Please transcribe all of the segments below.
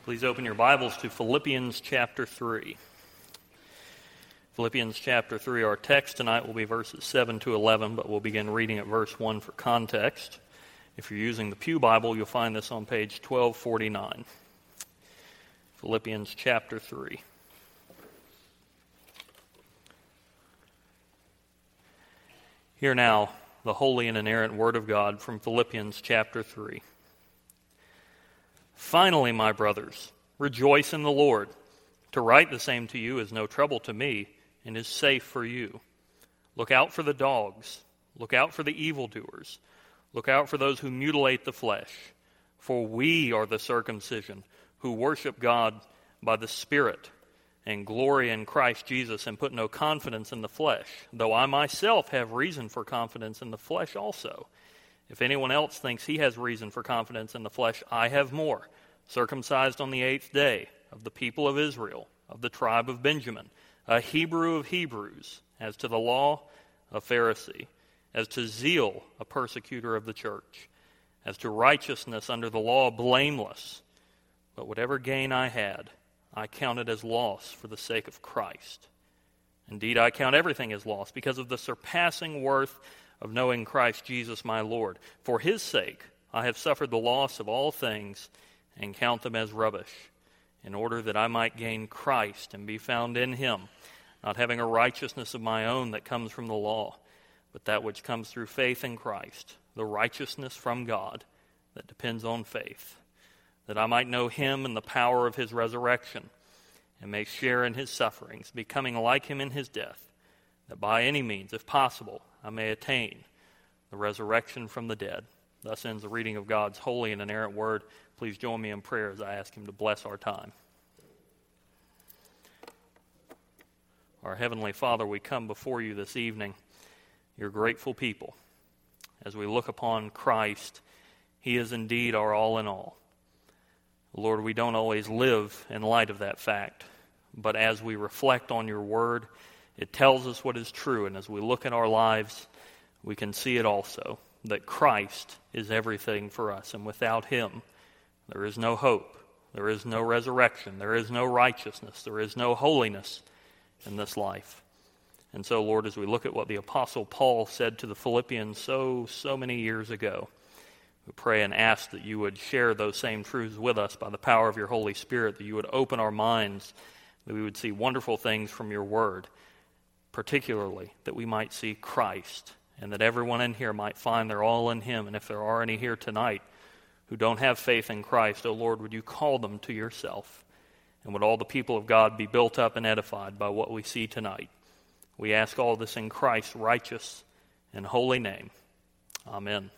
Please open your Bibles to Philippians chapter 3. Philippians chapter 3, our text tonight will be verses 7 to 11, but we'll begin reading at verse 1 for context. If you're using the Pew Bible, you'll find this on page 1249. Philippians chapter 3. Hear now the holy and inerrant Word of God from Philippians chapter 3. Finally, my brothers, rejoice in the Lord. To write the same to you is no trouble to me and is safe for you. Look out for the dogs. Look out for the evildoers. Look out for those who mutilate the flesh. For we are the circumcision who worship God by the Spirit and glory in Christ Jesus and put no confidence in the flesh, though I myself have reason for confidence in the flesh also. If anyone else thinks he has reason for confidence in the flesh, I have more. Circumcised on the 8th day, of the people of Israel, of the tribe of Benjamin, a Hebrew of Hebrews, as to the law, a Pharisee, as to zeal, a persecutor of the church, as to righteousness under the law, blameless. But whatever gain I had, I counted as loss for the sake of Christ. Indeed, I count everything as loss because of the surpassing worth of knowing Christ Jesus my Lord. For his sake I have suffered the loss of all things and count them as rubbish, in order that I might gain Christ and be found in him, not having a righteousness of my own that comes from the law, but that which comes through faith in Christ, the righteousness from God that depends on faith, that I might know him and the power of his resurrection, and may share in his sufferings, becoming like him in his death, that by any means, if possible, I may attain the resurrection from the dead. Thus ends the reading of God's holy and inerrant word. Please join me in prayer as I ask him to bless our time. Our Heavenly Father, we come before you this evening, your grateful people. As we look upon Christ, he is indeed our all in all. Lord, we don't always live in light of that fact, but as we reflect on your word, it tells us what is true, and as we look at our lives, we can see it also, that Christ is everything for us, and without him, there is no hope, there is no resurrection, there is no righteousness, there is no holiness in this life. And so, Lord, as we look at what the Apostle Paul said to the Philippians so many years ago, we pray and ask that you would share those same truths with us by the power of your Holy Spirit, that you would open our minds, that we would see wonderful things from your word, particularly that we might see Christ, and that everyone in here might find they're all in him. And if there are any here tonight who don't have faith in Christ, oh Lord, would you call them to yourself? And would all the people of God be built up and edified by what we see tonight? We ask all this in Christ's righteous and holy name. Amen.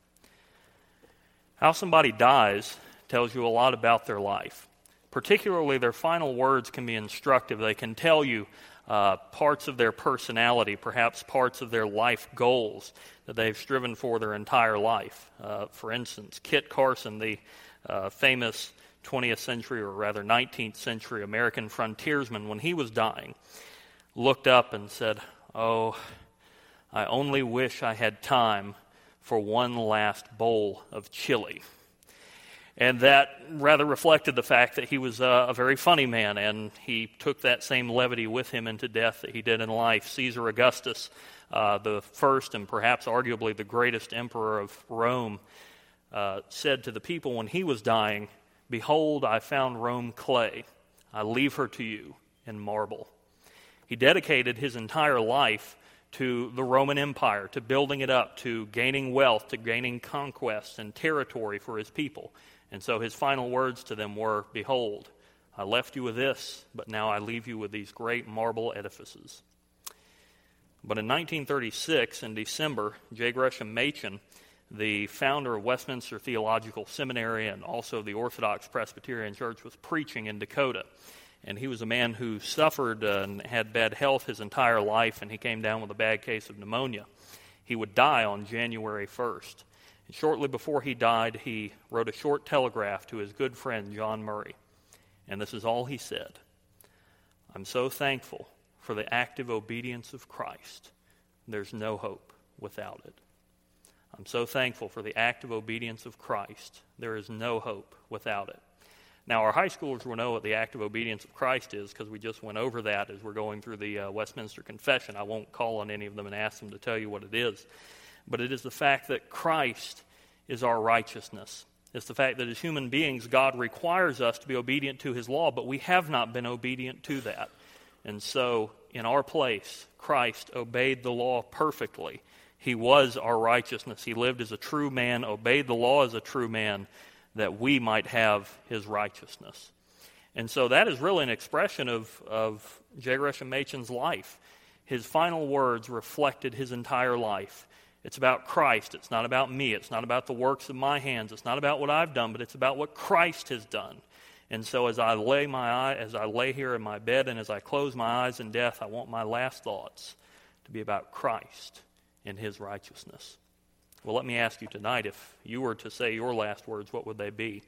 How somebody dies tells you a lot about their life. Particularly their final words can be instructive. They can tell you parts of their personality, perhaps parts of their life goals that they've striven for their entire life. For instance, Kit Carson, the famous 20th century, or rather 19th century American frontiersman, when he was dying, looked up and said, "Oh, I only wish I had time for one last bowl of chili." And that rather reflected the fact that he was a very funny man, and he took that same levity with him into death that he did in life. Caesar Augustus, the first and perhaps arguably the greatest emperor of Rome, said to the people when he was dying, "Behold, I found Rome clay. I leave her to you in marble." He dedicated his entire life to the Roman Empire, to building it up, to gaining wealth, to gaining conquest and territory for his people. And so his final words to them were, "Behold, I left you with this, but now I leave you with these great marble edifices." But in 1936, in December, J. Gresham Machen, the founder of Westminster Theological Seminary and also the Orthodox Presbyterian Church, was preaching in Dakota. And he was a man who suffered and had bad health his entire life, and he came down with a bad case of pneumonia. He would die on January 1st. And shortly before he died, he wrote a short telegraph to his good friend John Murray. And this is all he said: "I'm so thankful for the active obedience of Christ. There's no hope without it." I'm so thankful for the active obedience of Christ. There is no hope without it. Now, our high schoolers will know what the act of obedience of Christ is because we just went over that as we're going through the Westminster Confession. I won't call on any of them and ask them to tell you what it is. But it is the fact that Christ is our righteousness. It's the fact that as human beings, God requires us to be obedient to his law, but we have not been obedient to that. And so, in our place, Christ obeyed the law perfectly. He was our righteousness. He lived as a true man, obeyed the law as a true man, that we might have his righteousness. And so that is really an expression of J. Gresham Machen's life. His final words reflected his entire life. It's about Christ. It's not about me. It's not about the works of my hands. It's not about what I've done, but it's about what Christ has done. And so as I lay here in my bed and as I close my eyes in death, I want my last thoughts to be about Christ and his righteousness. Well, let me ask you tonight, if you were to say your last words, what would they be?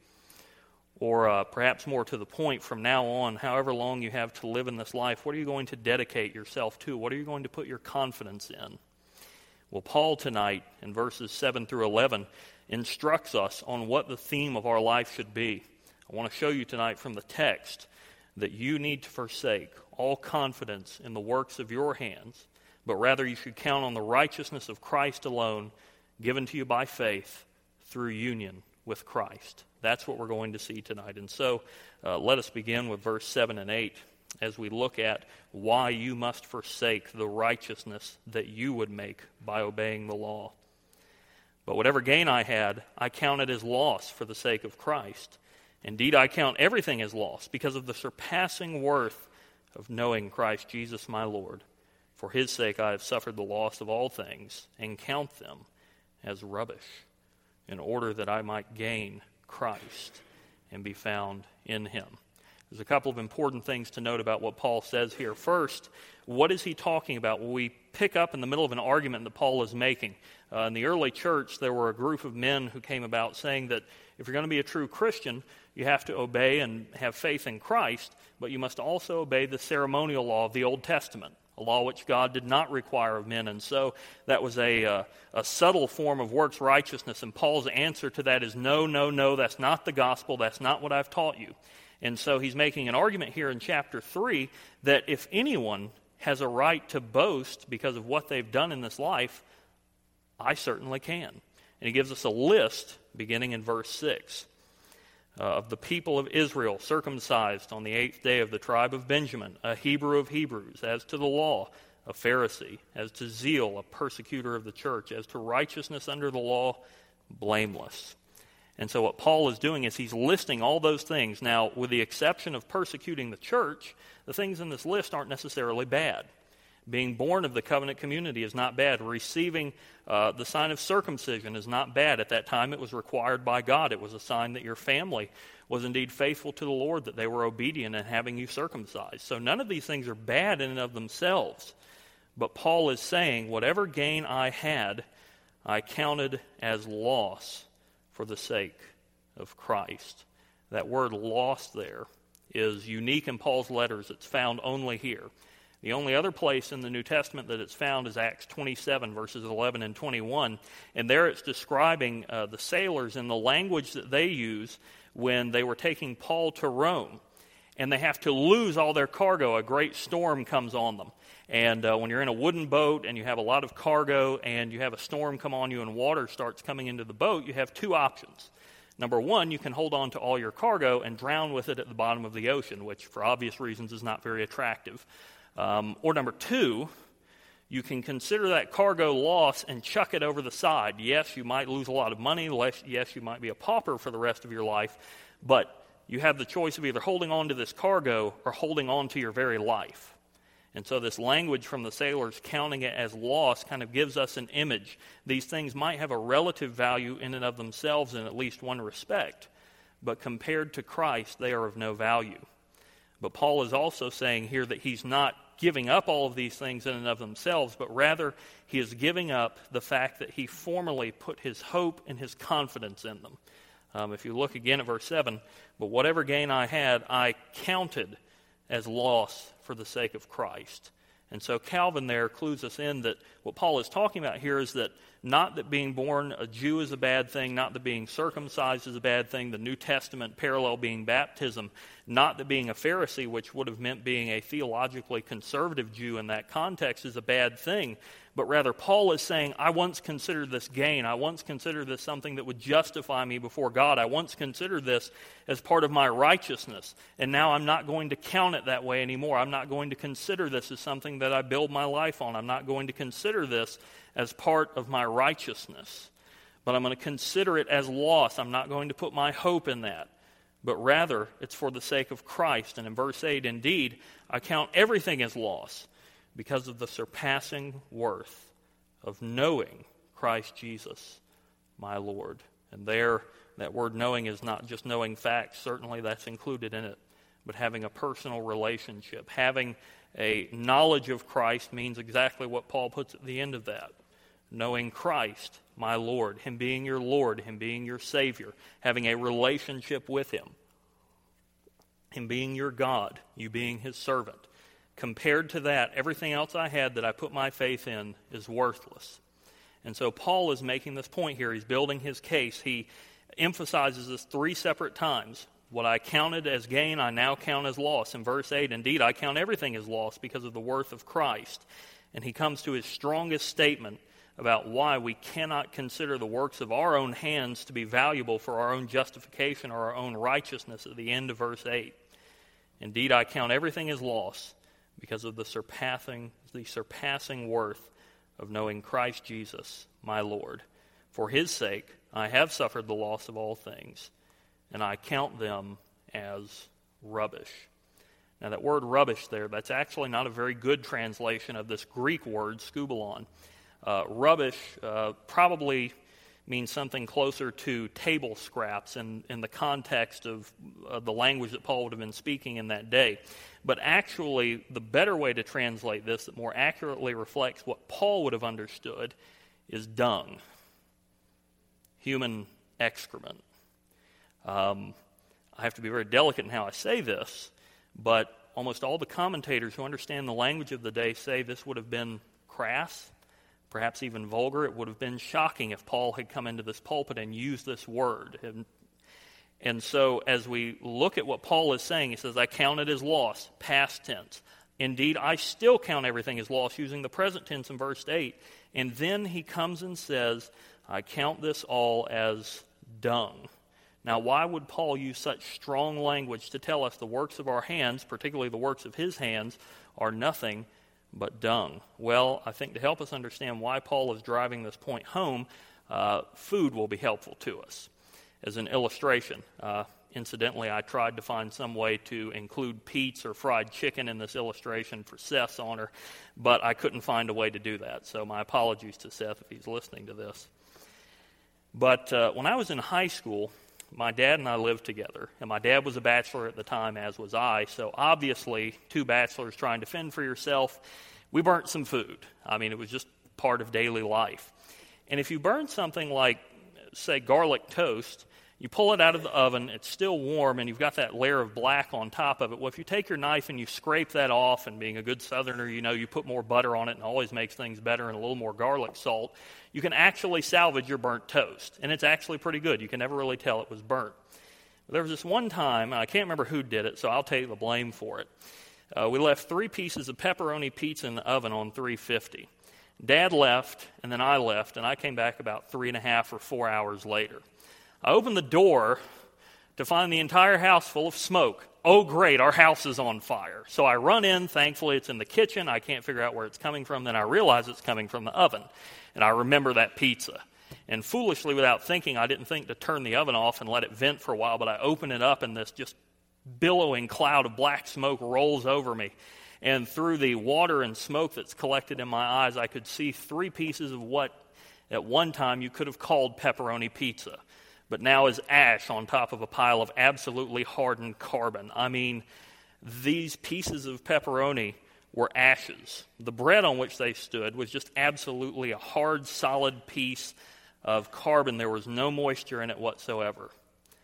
Or perhaps more to the point, from now on, however long you have to live in this life, what are you going to dedicate yourself to? What are you going to put your confidence in? Well, Paul tonight, in verses 7 through 11, instructs us on what the theme of our life should be. I want to show you tonight from the text that you need to forsake all confidence in the works of your hands, but rather you should count on the righteousness of Christ alone, given to you by faith through union with Christ. That's what we're going to see tonight. And so let us begin with verse 7 and 8 as we look at why you must forsake the righteousness that you would make by obeying the law. But whatever gain I had, I counted as loss for the sake of Christ. Indeed, I count everything as loss because of the surpassing worth of knowing Christ Jesus my Lord. For his sake I have suffered the loss of all things and count them as rubbish, in order that I might gain Christ and be found in him. There's a couple of important things to note about what Paul says here. First, what is he talking about? Well, we pick up in the middle of an argument that Paul is making. In the early church, there were a group of men who came about saying that if you're going to be a true Christian, you have to obey and have faith in Christ, but you must also obey the ceremonial law of the Old Testament, a law which God did not require of men. And so that was a subtle form of works righteousness, and Paul's answer to that is no, that's not the gospel, that's not what I've taught you. And so he's making an argument here in chapter 3 that if anyone has a right to boast because of what they've done in this life, I certainly can. And he gives us a list, beginning in verse 6, of the people of Israel circumcised on the 8th day of the tribe of Benjamin, a Hebrew of Hebrews, as to the law, a Pharisee, as to zeal, a persecutor of the church, as to righteousness under the law, blameless. And so what Paul is doing is he's listing all those things. Now, with the exception of persecuting the church, the things in this list aren't necessarily bad. Being born of the covenant community is not bad. Receiving the sign of circumcision is not bad. At that time, it was required by God. It was a sign that your family was indeed faithful to the Lord, that they were obedient in having you circumcised. So none of these things are bad in and of themselves. But Paul is saying, whatever gain I had, I counted as loss for the sake of Christ. That word loss there is unique in Paul's letters. It's found only here. The only other place in the New Testament that it's found is Acts 27, verses 11 and 21. And there it's describing the sailors in the language that they use when they were taking Paul to Rome. And they have to lose all their cargo. A great storm comes on them. And when you're in a wooden boat and you have a lot of cargo and you have a storm come on you and water starts coming into the boat, you have two options. Number one, you can hold on to all your cargo and drown with it at the bottom of the ocean, which for obvious reasons is not very attractive. Or number two, you can consider that cargo loss and chuck it over the side. Yes, you might lose a lot of money. Yes, you might be a pauper for the rest of your life. But you have the choice of either holding on to this cargo or holding on to your very life. And so this language from the sailors counting it as loss kind of gives us an image. These things might have a relative value in and of themselves in at least one respect, but compared to Christ, they are of no value. But Paul is also saying here that he's not giving up all of these things in and of themselves, but rather he is giving up the fact that he formerly put his hope and his confidence in them. If you look again at verse 7, but whatever gain I had, I counted as loss for the sake of Christ. And so Calvin there clues us in that what Paul is talking about here is that not that being born a Jew is a bad thing, not that being circumcised is a bad thing, the New Testament parallel being baptism, not that being a Pharisee, which would have meant being a theologically conservative Jew in that context, is a bad thing, but rather Paul is saying, I once considered this gain. I once considered this something that would justify me before God. I once considered this as part of my righteousness, and now I'm not going to count it that way anymore. I'm not going to consider this as something that I build my life on. I'm not going to consider this as part of my righteousness, but I'm going to consider it as loss. I'm not going to put my hope in that, but rather it's for the sake of Christ. And in verse 8, indeed, I count everything as loss because of the surpassing worth of knowing Christ Jesus, my Lord. And there, that word knowing is not just knowing facts. Certainly that's included in it, but having a personal relationship. Having a knowledge of Christ means exactly what Paul puts at the end of that. Knowing Christ, my Lord, Him being your Lord, Him being your Savior, having a relationship with Him, Him being your God, you being His servant. Compared to that, everything else I had that I put my faith in is worthless. And so Paul is making this point here. He's building his case. He emphasizes this 3 separate times. What I counted as gain, I now count as loss. In verse 8, indeed, I count everything as loss because of the worth of Christ. And he comes to his strongest statement about why we cannot consider the works of our own hands to be valuable for our own justification or our own righteousness at the end of verse 8. Indeed, I count everything as loss because of the surpassing worth of knowing Christ Jesus, my Lord. For His sake, I have suffered the loss of all things, and I count them as rubbish. Now, that word rubbish there, that's actually not a very good translation of this Greek word, skubalon. Rubbish probably means something closer to table scraps in the context of the language that Paul would have been speaking in that day. But actually, the better way to translate this that more accurately reflects what Paul would have understood is dung, human excrement. I have to be very delicate in how I say this, but almost all the commentators who understand the language of the day say this would have been crass, perhaps even vulgar. It would have been shocking if Paul had come into this pulpit and used this word. And so as we look at what Paul is saying, he says, I count it as loss, past tense. Indeed, I still count everything as loss, using the present tense in verse 8. And then he comes and says, I count this all as dung. Now, why would Paul use such strong language to tell us the works of our hands, particularly the works of his hands, are nothing but dung? Well, I think to help us understand why Paul is driving this point home, food will be helpful to us. As an illustration, incidentally, I tried to find some way to include Pete's or fried chicken in this illustration for Seth's honor, but I couldn't find a way to do that. So my apologies to Seth if he's listening to this. But when I was in high school, my dad and I lived together, and my dad was a bachelor at the time, as was I, so obviously, 2 bachelors trying to fend for yourself, we burnt some food. I mean, it was just part of daily life. And if you burn something like, say, garlic toast, you pull it out of the oven, it's still warm, and you've got that layer of black on top of it. Well, if you take your knife and you scrape that off, and being a good Southerner, you know you put more butter on it and it always makes things better, and a little more garlic salt, you can actually salvage your burnt toast. And it's actually pretty good. You can never really tell it was burnt. There was this one time, and I can't remember who did it, so I'll take the blame for it. We left 3 pieces of pepperoni pizza in the oven on 350. Dad left, and then I left, and I came back about 3.5 or 4 hours later. I opened the door to find the entire house full of smoke. Oh, great, our house is on fire. So I run in. Thankfully, it's in the kitchen. I can't figure out where it's coming from. Then I realize it's coming from the oven, and I remember that pizza. And foolishly, without thinking, I didn't think to turn the oven off and let it vent for a while, but I open it up, and this just billowing cloud of black smoke rolls over me. And through the water and smoke that's collected in my eyes, I could see 3 pieces of what at one time you could have called pepperoni pizza, but now is ash on top of a pile of absolutely hardened carbon. I mean, these pieces of pepperoni were ashes. The bread on which they stood was just absolutely a hard, solid piece of carbon. There was no moisture in it whatsoever.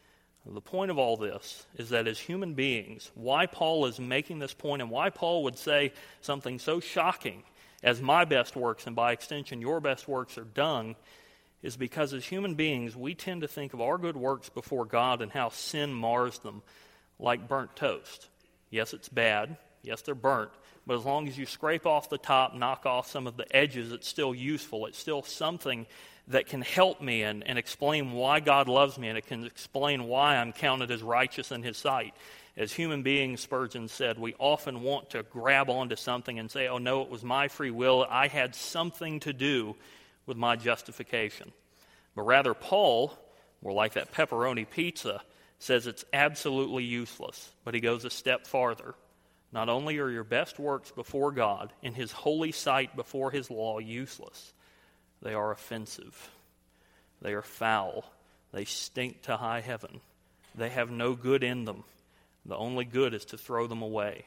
The point of all this is that as human beings, why Paul is making this point and why Paul would say something so shocking as my best works and by extension your best works are dung is because as human beings we tend to think of our good works before God and how sin mars them like burnt toast. Yes, it's bad. Yes, they're burnt. But as long as you scrape off the top, knock off some of the edges, it's still useful. It's still something that can help me and explain why God loves me, and it can explain why I'm counted as righteous in His sight. As human beings, Spurgeon said, we often want to grab onto something and say, oh no, it was my free will. I had something to do with my justification. But rather, Paul, more like that pepperoni pizza, says it's absolutely useless. But he goes a step farther. Not only are your best works before God, in His holy sight before His law, useless, they are offensive. They are foul. They stink to high heaven. They have no good in them. The only good is to throw them away.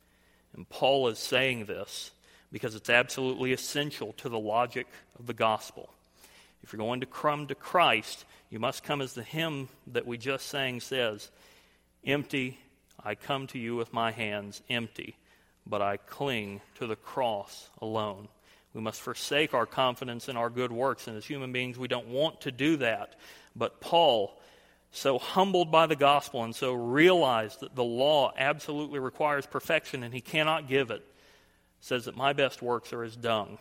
And Paul is saying this because it's absolutely essential to the logic of the gospel. If you're going to come to Christ, you must come as the hymn that we just sang says, empty, I come to you with my hands empty, but I cling to the cross alone. We must forsake our confidence in our good works, and as human beings we don't want to do that. But Paul, so humbled by the gospel and so realized that the law absolutely requires perfection and he cannot give it, says that my best works are as dung.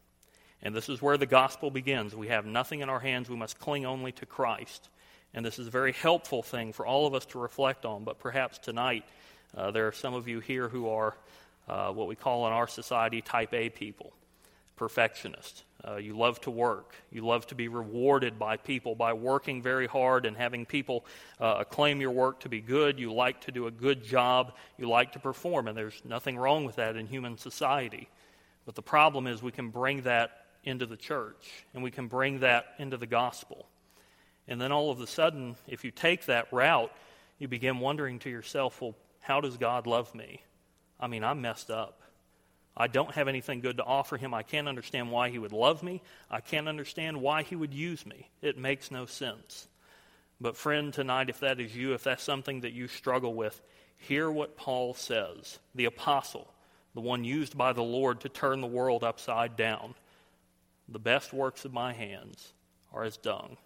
And this is where the gospel begins. We have nothing in our hands. We must cling only to Christ. And this is a very helpful thing for all of us to reflect on. But perhaps tonight there are some of you here who are what we call in our society type A people. Perfectionist. You love to work. You love to be rewarded by people by working very hard and having people acclaim your work to be good. You like to do a good job. You like to perform, and there's nothing wrong with that in human society. But the problem is we can bring that into the church, and we can bring that into the gospel. And then all of a sudden, if you take that route, you begin wondering to yourself, well, how does God love me? I mean, I'm messed up. I don't have anything good to offer Him. I can't understand why He would love me. I can't understand why He would use me. It makes no sense. But friend, tonight, if that is you, if that's something that you struggle with, hear what Paul says, the apostle, the one used by the Lord to turn the world upside down. The best works of my hands are as dung.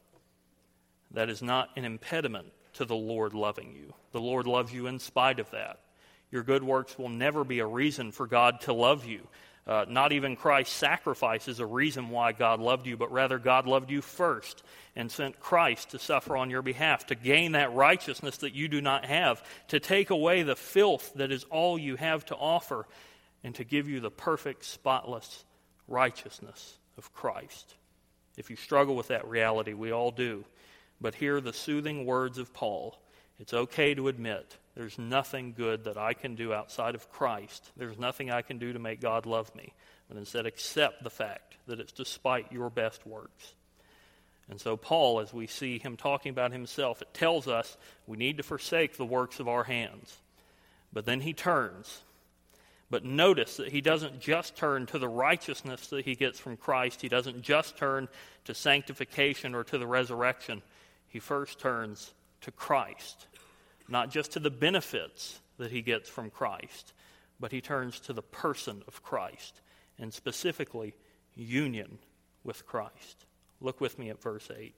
That is not an impediment to the Lord loving you. The Lord loves you in spite of that. Your good works will never be a reason for God to love you. Not even Christ's sacrifice is a reason why God loved you, but rather God loved you first and sent Christ to suffer on your behalf, to gain that righteousness that you do not have, to take away the filth that is all you have to offer, and to give you the perfect, spotless righteousness of Christ. If you struggle with that reality, we all do. But hear the soothing words of Paul. It's okay to admit there's nothing good that I can do outside of Christ. There's nothing I can do to make God love me. But instead accept the fact that it's despite your best works. And so Paul, as we see him talking about himself, it tells us we need to forsake the works of our hands. But then he turns. But notice that he doesn't just turn to the righteousness that he gets from Christ. He doesn't just turn to sanctification or to the resurrection. He first turns to Christ. Not just to the benefits that he gets from Christ, but he turns to the person of Christ, and specifically union with Christ. Look with me at verse 8.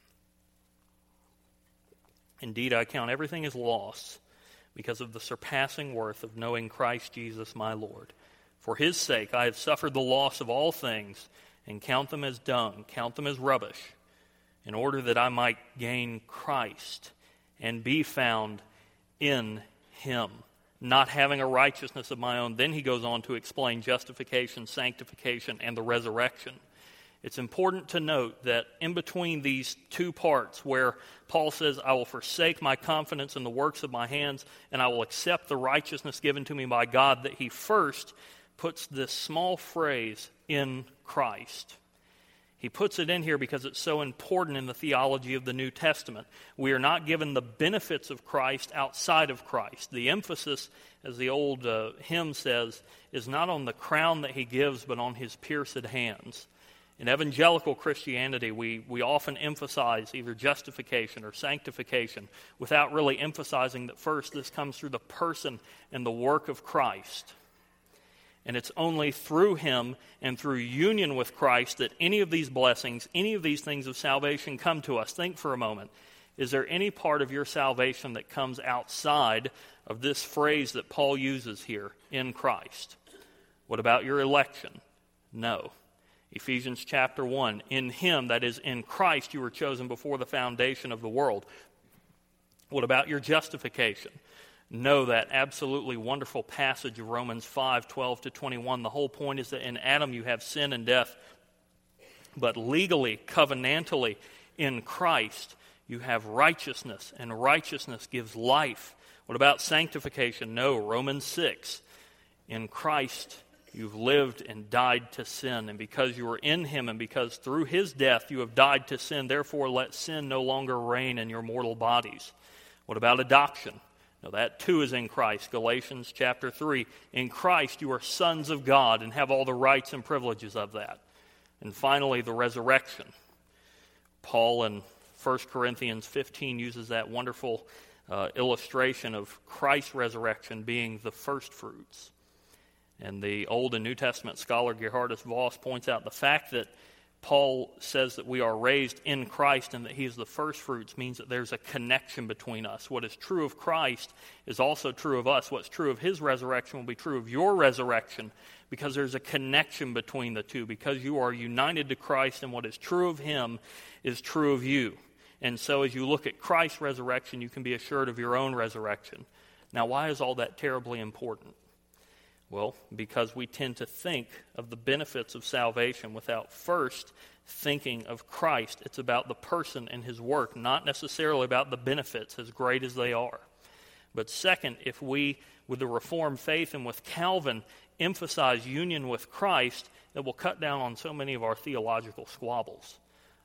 Indeed, I count everything as loss because of the surpassing worth of knowing Christ Jesus my Lord. For His sake I have suffered the loss of all things, and count them as dung, count them as rubbish, in order that I might gain Christ and be found in Him, not having a righteousness of my own. Then he goes on to explain justification, sanctification, and the resurrection. It's important to note that in between these two parts where Paul says, I will forsake my confidence in the works of my hands and I will accept the righteousness given to me by God, that he first puts this small phrase, in Christ. He puts it in here because it's so important in the theology of the New Testament. We are not given the benefits of Christ outside of Christ. The emphasis, as the old hymn says, is not on the crown that he gives, but on his pierced hands. In evangelical Christianity, we often emphasize either justification or sanctification without really emphasizing that first this comes through the person and the work of Christ. And it's only through Him and through union with Christ that any of these blessings, any of these things of salvation come to us. Think for a moment. Is there any part of your salvation that comes outside of this phrase that Paul uses here, in Christ? What about your election? No. Ephesians chapter 1, in Him, that is in Christ, you were chosen before the foundation of the world. What about your justification? No, that absolutely wonderful passage of Romans 5:12-21. The whole point is that in Adam you have sin and death, but legally, covenantally, in Christ, you have righteousness, and righteousness gives life. What about sanctification? No, Romans 6. In Christ, you've lived and died to sin, and because you are in Him and because through His death you have died to sin, therefore let sin no longer reign in your mortal bodies. What about adoption? No, that too is in Christ. Galatians chapter 3. In Christ you are sons of God and have all the rights and privileges of that. And finally, the resurrection. Paul in 1 Corinthians 15 uses that wonderful illustration of Christ's resurrection being the first fruits. And the Old and New Testament scholar Gerhardus Voss points out the fact that Paul says that we are raised in Christ and that He is the first fruits means that there's a connection between us. What is true of Christ is also true of us. What's true of His resurrection will be true of your resurrection because there's a connection between the two. Because you are united to Christ and what is true of Him is true of you. And so as you look at Christ's resurrection, you can be assured of your own resurrection. Now, why is all that terribly important? Well, because we tend to think of the benefits of salvation without first thinking of Christ. It's about the person and His work, not necessarily about the benefits, as great as they are. But second, if we, with the Reformed faith and with Calvin, emphasize union with Christ, it will cut down on so many of our theological squabbles.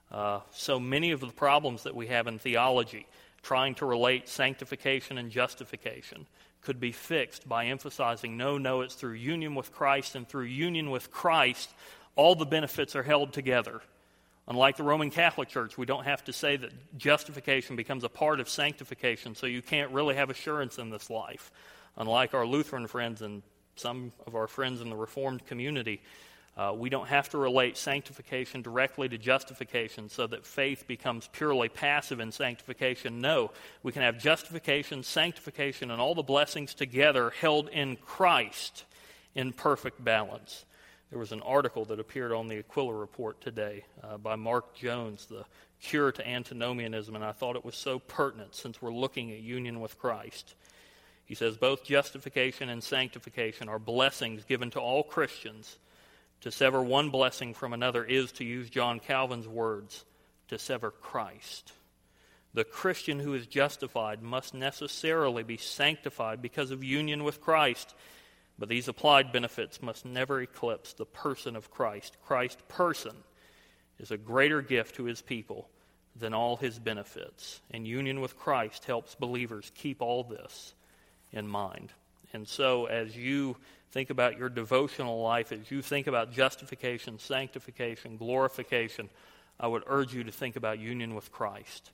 So many of the problems that we have in theology, trying to relate sanctification and justification, could be fixed by emphasizing, no, it's through union with Christ, and through union with Christ, all the benefits are held together. Unlike the Roman Catholic Church, we don't have to say that justification becomes a part of sanctification, so you can't really have assurance in this life. Unlike our Lutheran friends and some of our friends in the Reformed community, we don't have to relate sanctification directly to justification so that faith becomes purely passive in sanctification. No, we can have justification, sanctification, and all the blessings together held in Christ in perfect balance. There was an article that appeared on the Aquila Report today by Mark Jones, The Cure to Antinomianism, and I thought it was so pertinent since we're looking at union with Christ. He says, both justification and sanctification are blessings given to all Christians. To sever one blessing from another is, to use John Calvin's words, to sever Christ. The Christian who is justified must necessarily be sanctified because of union with Christ. But these applied benefits must never eclipse the person of Christ. Christ's person is a greater gift to His people than all His benefits. And union with Christ helps believers keep all this in mind. And so as you think about your devotional life, as you think about justification, sanctification, glorification, I would urge you to think about union with Christ.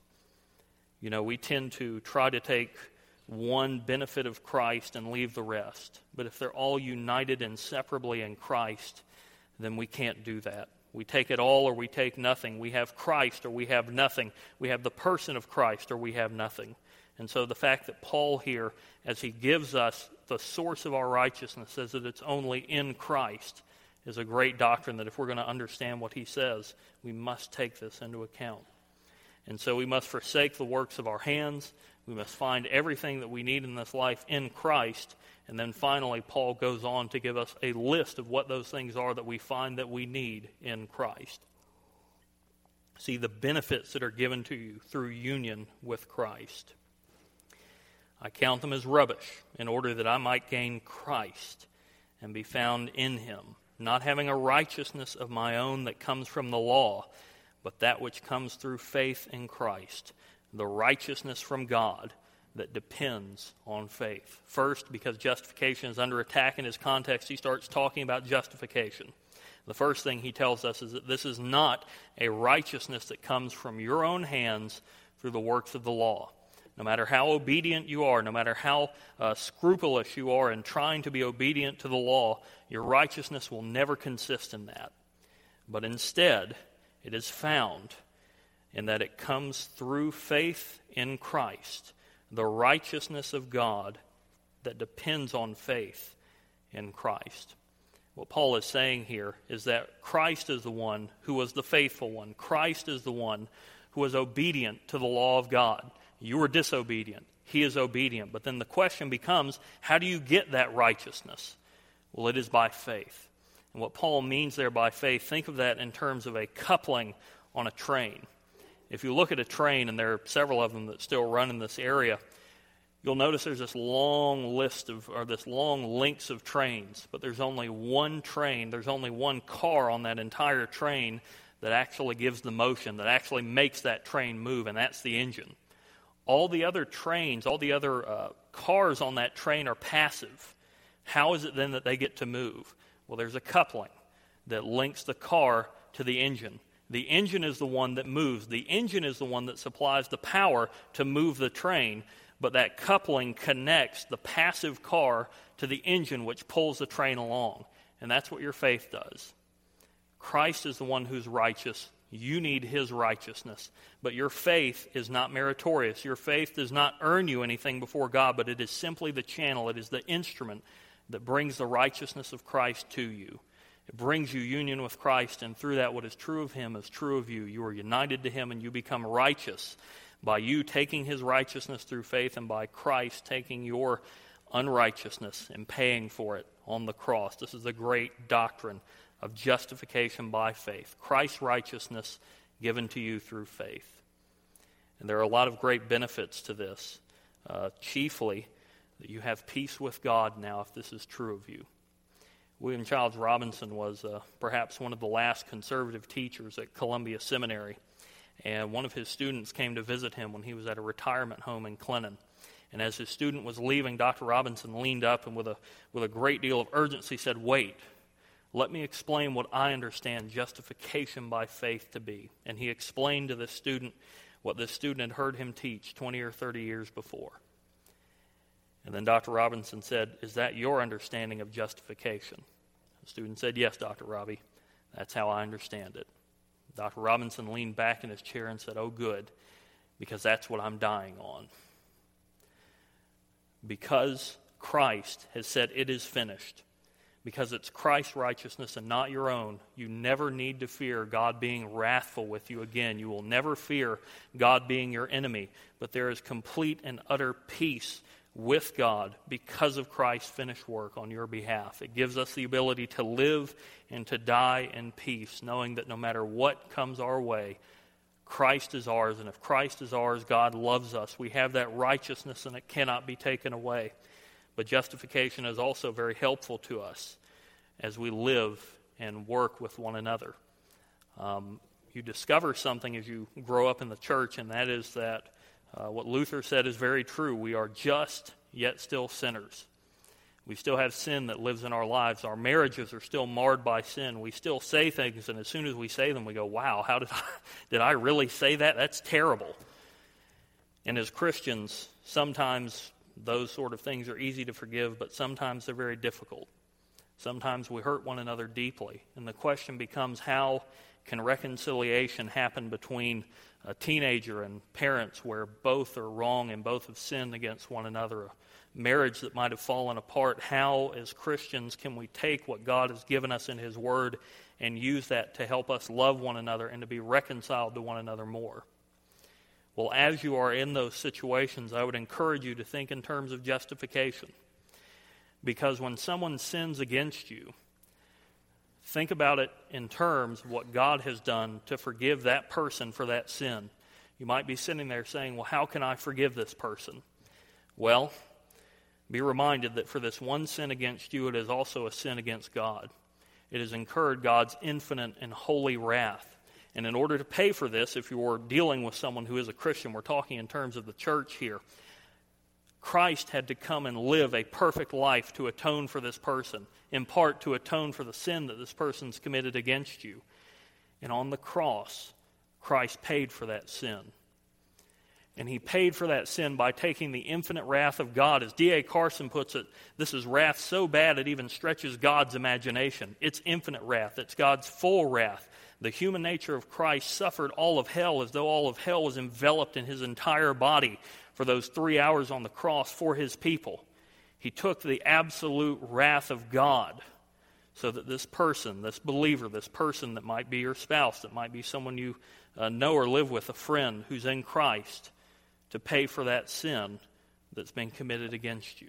You know, we tend to try to take one benefit of Christ and leave the rest. But if they're all united inseparably in Christ, then we can't do that. We take it all or we take nothing. We have Christ or we have nothing. We have the person of Christ or we have nothing. And so the fact that Paul here, as he gives us the source of our righteousness, says that it's only in Christ, is a great doctrine that if we're going to understand what he says, we must take this into account. And so we must forsake the works of our hands. We must find everything that we need in this life in Christ. And then finally, Paul goes on to give us a list of what those things are that we find that we need in Christ. See the benefits that are given to you through union with Christ. I count them as rubbish in order that I might gain Christ and be found in Him, not having a righteousness of my own that comes from the law, but that which comes through faith in Christ, the righteousness from God that depends on faith. First, because justification is under attack in his context, he starts talking about justification. The first thing he tells us is that this is not a righteousness that comes from your own hands through the works of the law. No matter how obedient you are, no matter how scrupulous you are in trying to be obedient to the law, your righteousness will never consist in that. But instead, it is found in that it comes through faith in Christ, the righteousness of God that depends on faith in Christ. What Paul is saying here is that Christ is the one who was the faithful one. Christ is the one who was obedient to the law of God. You were disobedient. He is obedient. But then the question becomes, how do you get that righteousness? Well, it is by faith. And what Paul means there by faith, think of that in terms of a coupling on a train. If you look at a train, and there are several of them that still run in this area, you'll notice there's this long links of trains, but there's only one train, there's only one car on that entire train that actually gives the motion, that actually makes that train move, and that's the engine. All the other trains, all the other cars on that train are passive. How is it then that they get to move? Well, there's a coupling that links the car to the engine. The engine is the one that moves. The engine is the one that supplies the power to move the train, but that coupling connects the passive car to the engine which pulls the train along. And that's what your faith does. Christ is the one who's righteous. You need his righteousness. But your faith is not meritorious. Your faith does not earn you anything before God, but it is simply the channel. It is the instrument that brings the righteousness of Christ to you. It brings you union with Christ, and through that what is true of him is true of you. You are united to him, and you become righteous by you taking his righteousness through faith, and by Christ taking your unrighteousness and paying for it on the cross. This is the great doctrine of justification by faith. Christ's righteousness given to you through faith. And there are a lot of great benefits to this. Chiefly, that you have peace with God now if this is true of you. William Childs Robinson was perhaps one of the last conservative teachers at Columbia Seminary. And one of his students came to visit him when he was at a retirement home in Clinton. And as his student was leaving, Dr. Robinson leaned up and with a great deal of urgency said, "Wait, let me explain what I understand justification by faith to be." And he explained to this student what this student had heard him teach 20 or 30 years before. And then Dr. Robinson said, "Is that your understanding of justification?" The student said, "Yes, Dr. Robbie, that's how I understand it." Dr. Robinson leaned back in his chair and said, "Oh, good, because that's what I'm dying on." Because Christ has said it is finished, because it's Christ's righteousness and not your own, you never need to fear God being wrathful with you again. You will never fear God being your enemy, but there is complete and utter peace with God because of Christ's finished work on your behalf. It gives us the ability to live and to die in peace, knowing that no matter what comes our way, Christ is ours, and if Christ is ours, God loves us. We have that righteousness, and it cannot be taken away. But justification is also very helpful to us as we live and work with one another. You discover something as you grow up in the church, and that is that what Luther said is very true. We are just, yet still sinners. We still have sin that lives in our lives. Our marriages are still marred by sin. We still say things, and as soon as we say them, we go, "Wow, how did I really say that? That's terrible." And as Christians, sometimes those sort of things are easy to forgive, but sometimes they're very difficult. Sometimes we hurt one another deeply. And the question becomes, how can reconciliation happen between a teenager and parents where both are wrong and both have sinned against one another? A marriage that might have fallen apart. How, as Christians, can we take what God has given us in his word and use that to help us love one another and to be reconciled to one another more? Well, as you are in those situations, I would encourage you to think in terms of justification. Because when someone sins against you, think about it in terms of what God has done to forgive that person for that sin. You might be sitting there saying, "Well, how can I forgive this person?" Well, be reminded that for this one sin against you, it is also a sin against God. It has incurred God's infinite and holy wrath. And in order to pay for this, if you're dealing with someone who is a Christian, we're talking in terms of the church here, Christ had to come and live a perfect life to atone for this person, in part to atone for the sin that this person's committed against you. And on the cross, Christ paid for that sin. And he paid for that sin by taking the infinite wrath of God. As D.A. Carson puts it, this is wrath so bad it even stretches God's imagination. It's infinite wrath. It's God's full wrath. The human nature of Christ suffered all of hell as though all of hell was enveloped in his entire body for those 3 hours on the cross for his people. He took the absolute wrath of God so that this person, this believer, this person that might be your spouse, that might be someone you know or live with, a friend who's in Christ, to pay for that sin that's been committed against you.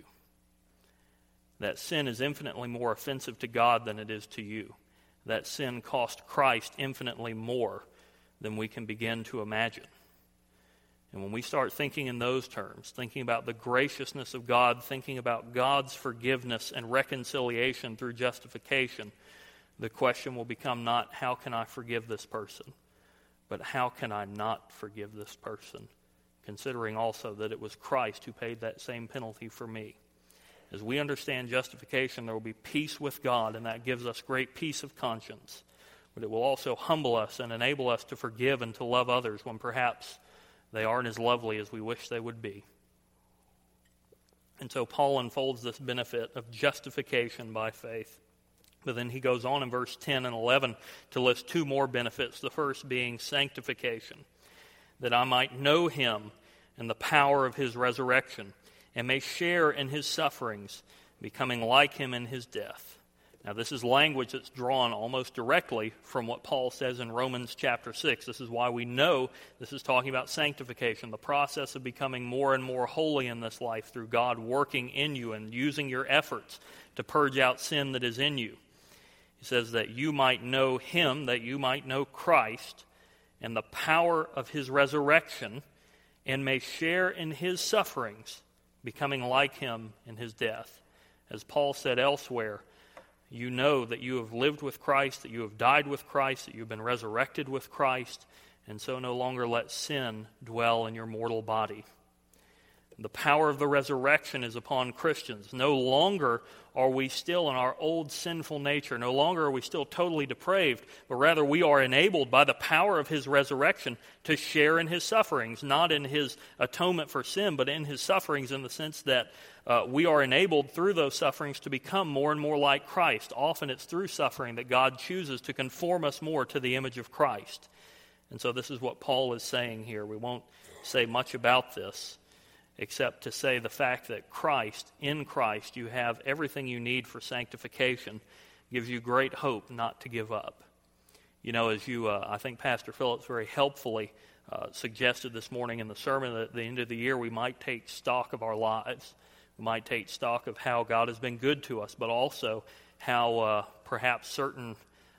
That sin is infinitely more offensive to God than it is to you. That sin cost Christ infinitely more than we can begin to imagine. And when we start thinking in those terms, thinking about the graciousness of God, thinking about God's forgiveness and reconciliation through justification, the question will become not, how can I forgive this person? But how can I not forgive this person? Considering also that it was Christ who paid that same penalty for me. As we understand justification, there will be peace with God, and that gives us great peace of conscience. But it will also humble us and enable us to forgive and to love others when perhaps they aren't as lovely as we wish they would be. And so Paul unfolds this benefit of justification by faith. But then he goes on in verse 10 and 11 to list two more benefits, the first being sanctification, that I might know him and the power of his resurrection, and may share in his sufferings, becoming like him in his death. Now, this is language that's drawn almost directly from what Paul says in Romans chapter 6. This is why we know this is talking about sanctification, the process of becoming more and more holy in this life through God working in you and using your efforts to purge out sin that is in you. He says that you might know him, that you might know Christ, and the power of his resurrection, and may share in his sufferings, becoming like him in his death. As Paul said elsewhere, you know that you have lived with Christ, that you have died with Christ, that you have been resurrected with Christ, and so no longer let sin dwell in your mortal body. The power of the resurrection is upon Christians. No longer are we still in our old sinful nature. No longer are we still totally depraved, but rather we are enabled by the power of his resurrection to share in his sufferings, not in his atonement for sin, but in his sufferings in the sense that we are enabled through those sufferings to become more and more like Christ. Often it's through suffering that God chooses to conform us more to the image of Christ. And so this is what Paul is saying here. We won't say much about this, except to say the fact that in Christ, you have everything you need for sanctification, gives you great hope not to give up. You know, as I think Pastor Phillips very helpfully suggested this morning in the sermon, that at the end of the year we might take stock of our lives. We might take stock of how God has been good to us, but also how perhaps certain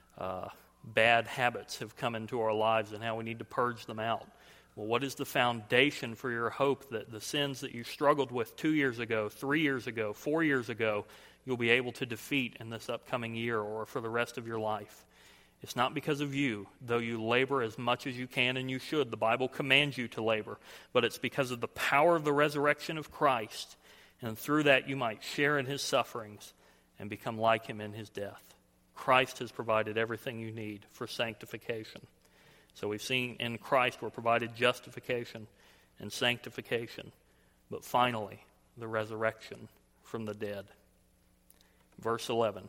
bad habits have come into our lives and how we need to purge them out. Well, what is the foundation for your hope that the sins that you struggled with 2 years ago, 3 years ago, 4 years ago, you'll be able to defeat in this upcoming year or for the rest of your life? It's not because of you, though you labor as much as you can, and you should. The Bible commands you to labor. But it's because of the power of the resurrection of Christ, and through that you might share in his sufferings and become like him in his death. Christ has provided everything you need for sanctification. So we've seen in Christ we're provided justification and sanctification, but finally, the resurrection from the dead. Verse 11,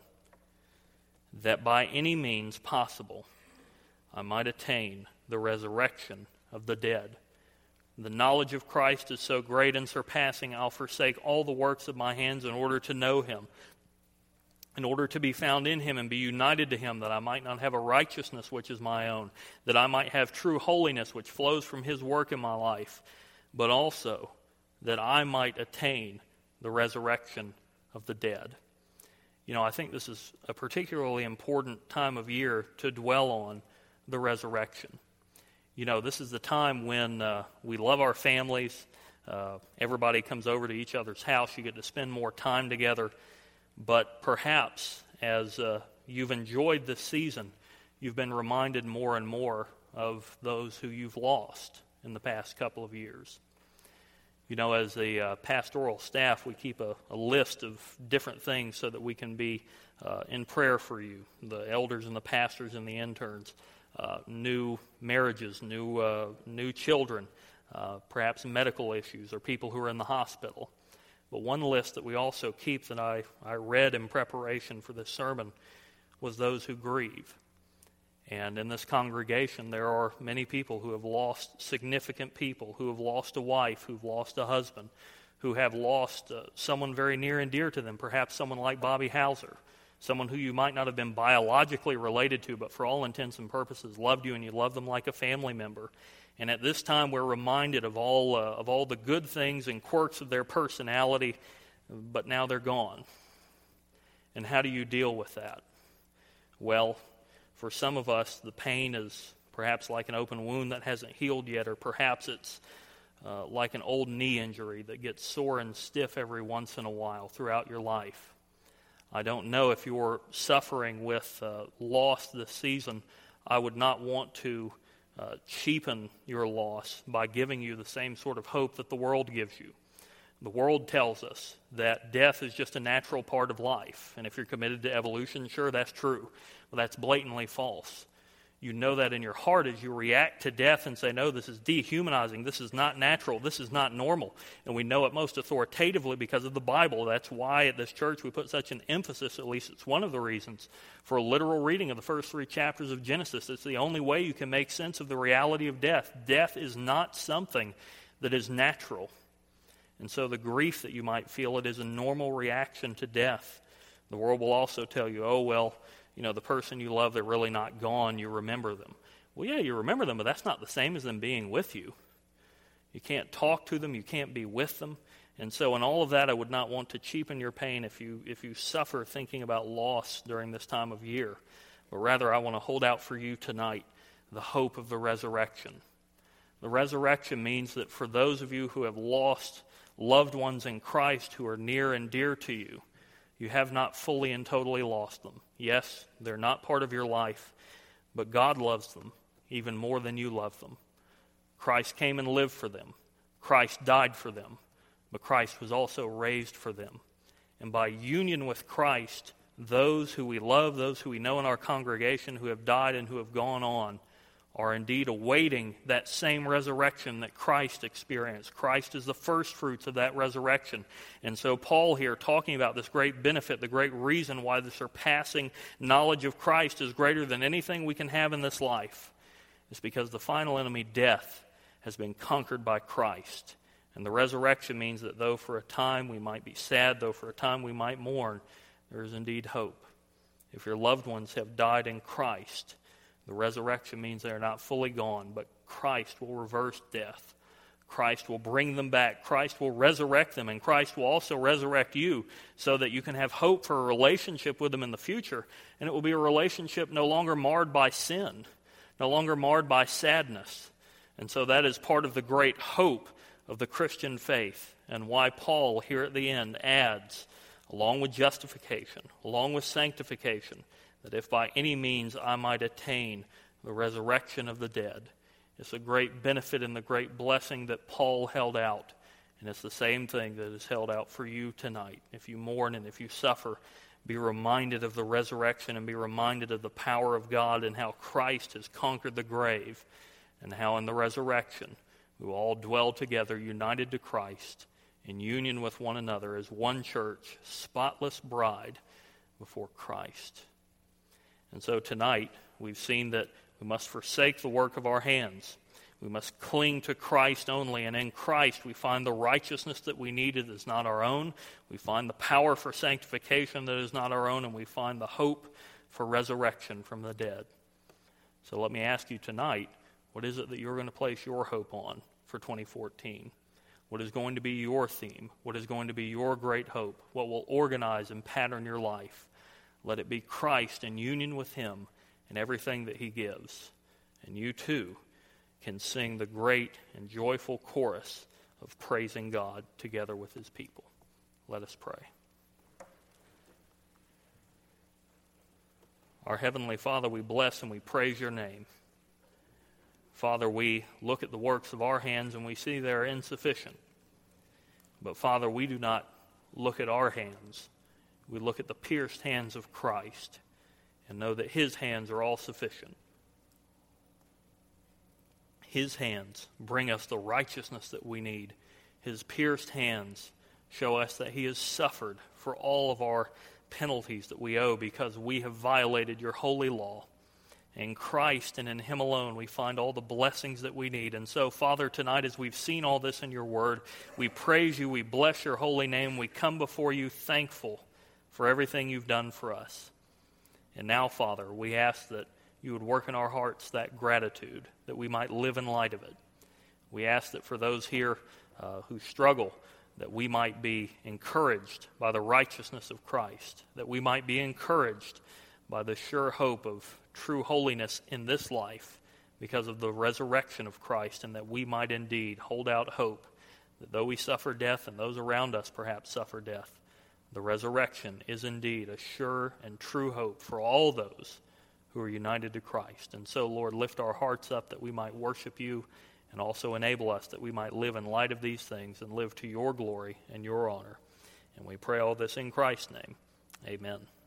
that by any means possible I might attain the resurrection of the dead. The knowledge of Christ is so great and surpassing, I'll forsake all the works of my hands in order to know him, in order to be found in him and be united to him, that I might not have a righteousness which is my own, that I might have true holiness which flows from his work in my life, but also that I might attain the resurrection of the dead. You know, I think this is a particularly important time of year to dwell on the resurrection. You know, this is the time when we love our families. Everybody comes over to each other's house. You get to spend more time together. But perhaps as you've enjoyed this season, you've been reminded more and more of those who you've lost in the past couple of years. You know, as a pastoral staff, we keep a list of different things so that we can be in prayer for you, the elders and the pastors and the interns, new marriages, new children, perhaps medical issues or people who are in the hospital. But one list that we also keep that I read in preparation for this sermon was those who grieve. And in this congregation, there are many people who have lost significant people, who have lost a wife, who've lost a husband, who have lost someone very near and dear to them, perhaps someone like Bobby Hauser, someone who you might not have been biologically related to, but for all intents and purposes loved you and you loved them like a family member. And at this time, we're reminded of all the good things and quirks of their personality, but now they're gone. And how do you deal with that? Well, for some of us, the pain is perhaps like an open wound that hasn't healed yet, or perhaps it's like an old knee injury that gets sore and stiff every once in a while throughout your life. I don't know if you're suffering with loss this season. I would not want to cheapen your loss by giving you the same sort of hope that the world gives you. The world tells us that death is just a natural part of life. And if you're committed to evolution, sure, that's true. But that's blatantly false. You know that in your heart as you react to death and say, no, this is dehumanizing. This is not natural. This is not normal. And we know it most authoritatively because of the Bible. That's why at this church we put such an emphasis, at least it's one of the reasons, for a literal reading of the first 3 chapters of Genesis. It's the only way you can make sense of the reality of death. Death is not something that is natural. And so the grief that you might feel, it is a normal reaction to death. The world will also tell you, oh, well, you know, the person you love, they're really not gone, you remember them. Well, yeah, you remember them, but that's not the same as them being with you. You can't talk to them, you can't be with them. And so in all of that, I would not want to cheapen your pain if you suffer thinking about loss during this time of year. But rather, I want to hold out for you tonight the hope of the resurrection. The resurrection means that for those of you who have lost loved ones in Christ who are near and dear to you, you have not fully and totally lost them. Yes, they're not part of your life, but God loves them even more than you love them. Christ came and lived for them. Christ died for them, but Christ was also raised for them. And by union with Christ, those who we love, those who we know in our congregation who have died and who have gone on, are indeed awaiting that same resurrection that Christ experienced. Christ is the first fruits of that resurrection. And so Paul here, talking about this great benefit, the great reason why the surpassing knowledge of Christ is greater than anything we can have in this life, is because the final enemy, death, has been conquered by Christ. And the resurrection means that though for a time we might be sad, though for a time we might mourn, there is indeed hope. If your loved ones have died in Christ, the resurrection means they are not fully gone, but Christ will reverse death. Christ will bring them back. Christ will resurrect them, and Christ will also resurrect you so that you can have hope for a relationship with them in the future. And it will be a relationship no longer marred by sin, no longer marred by sadness. And so that is part of the great hope of the Christian faith, and why Paul here at the end adds, along with justification, along with sanctification, that if by any means I might attain the resurrection of the dead. It's a great benefit and the great blessing that Paul held out. And it's the same thing that is held out for you tonight. If you mourn and if you suffer, be reminded of the resurrection and be reminded of the power of God and how Christ has conquered the grave, and how in the resurrection we will all dwell together united to Christ in union with one another as one church, spotless bride before Christ. And so tonight, we've seen that we must forsake the work of our hands. We must cling to Christ only, and in Christ we find the righteousness that we need that is not our own. We find the power for sanctification that is not our own, and we find the hope for resurrection from the dead. So let me ask you tonight, what is it that you're going to place your hope on for 2014? What is going to be your theme? What is going to be your great hope? What will organize and pattern your life? Let it be Christ in union with Him in everything that He gives. And you too can sing the great and joyful chorus of praising God together with His people. Let us pray. Our Heavenly Father, we bless and we praise Your name. Father, we look at the works of our hands and we see they are insufficient. But Father, we do not look at our hands. We look at the pierced hands of Christ and know that his hands are all sufficient. His hands bring us the righteousness that we need. His pierced hands show us that he has suffered for all of our penalties that we owe because we have violated your holy law. In Christ and in him alone we find all the blessings that we need. And so, Father, tonight as we've seen all this in your word, we praise you, we bless your holy name, we come before you thankful for everything you've done for us. And now, Father, we ask that you would work in our hearts that gratitude, that we might live in light of it. We ask that for those here who struggle, that we might be encouraged by the righteousness of Christ, that we might be encouraged by the sure hope of true holiness in this life because of the resurrection of Christ, and that we might indeed hold out hope that though we suffer death and those around us perhaps suffer death, the resurrection is indeed a sure and true hope for all those who are united to Christ. And so, Lord, lift our hearts up that we might worship you, and also enable us that we might live in light of these things and live to your glory and your honor. And we pray all this in Christ's name. Amen.